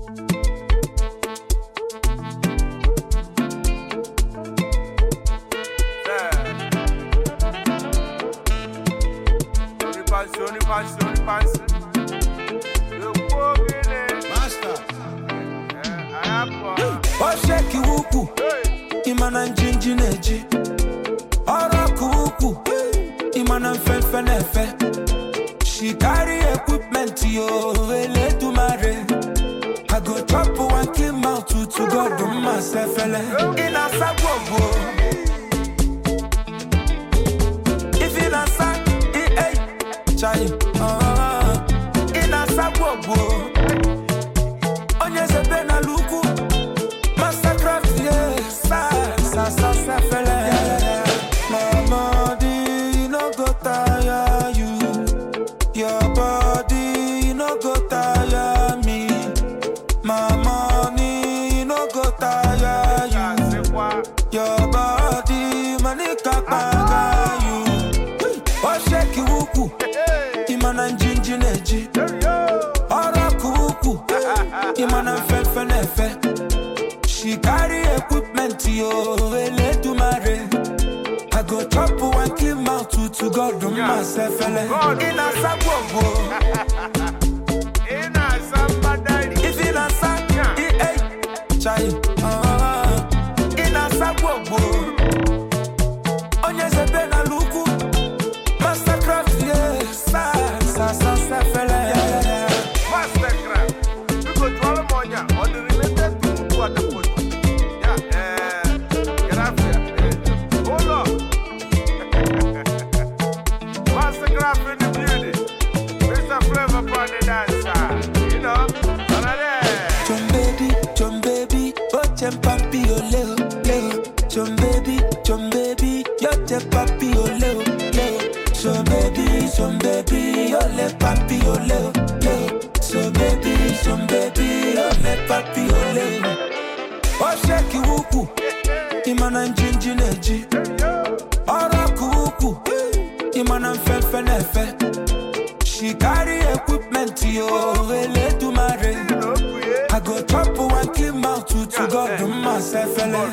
Osheki wuku imana njinji neji Oroku wuku imana mfefe nefe She carry equipment yo ele tumare I go chop one kill mouth to God do myself Ina sagwobo If ina sa chai ina sagwobo Onye zebe na luku Mastercraft sa fele Mama di no go tire you Your body no go tire me My money no go tire you Your body money kakaga you Osheki wuku Imana njinji neji Oroku wuku Imana mfefe nefe She carry equipment yo ele tumare I go chop one kill mouth to God do myself Ina sagwobo Ina somebody If ina sa chai Ina sagwobo Onye zebe na luku Mastercraft sa fele Mastercraft we go to all monya on the related to what the put hold on Mastercraft in the building Mr. Flavor upon the dancer you know John baby oche papi ole John baby yoche papi ole So baby ole papi ole So baby ole papi ole Osheki wuku imana njinji neji Oroku wuku imana mfefe nefe She carry equipment yo ele tumare I go chop one kill mouth to God do myself